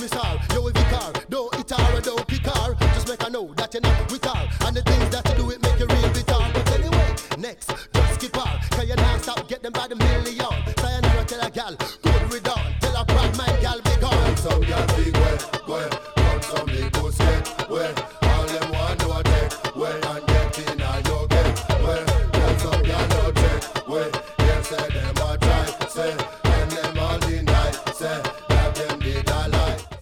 missile. Yo, if you car, don't hit her, don't kick her. Just make her know that you're not with her. And the things that